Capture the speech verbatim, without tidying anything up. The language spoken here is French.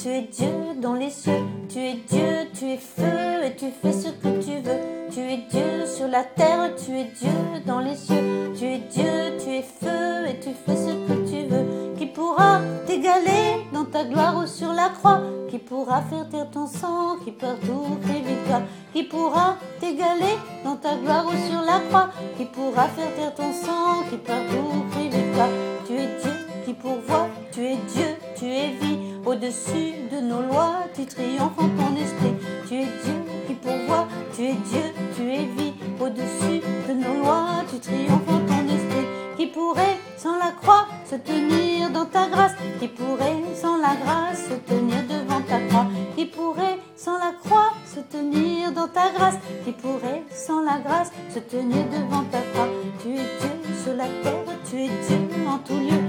tu es Dieu dans les cieux. Tu es Dieu, tu es feu et tu fais ce que tu veux. Tu es Dieu sur la terre, tu es Dieu dans les cieux. Tu es Dieu, tu es feu et tu fais ce que tu veux. Qui pourra t'égaler dans ta gloire ou sur la croix? Qui pourra faire taire ton sang, qui partout fait victoire? Qui pourra t'égaler dans ta gloire ou sur la croix? Qui pourra faire taire ton sang, qui partout fait victoire? Tu es Dieu qui pourvoit, tu es Dieu, tu es vie. Au-dessus de nos lois, tu triomphes en ton esprit. Tu es Dieu qui pourvoit, tu es Dieu, tu es vie. Au-dessus de nos lois, tu triomphes en ton esprit. Qui pourrait sans la croix se tenir dans ta grâce? Qui pourrait sans la grâce se tenir devant ta croix? Qui pourrait sans la croix se tenir dans ta grâce? Qui pourrait sans la grâce se tenir devant ta croix? Tu es Dieu sur la terre, tu es Dieu en tout lieu.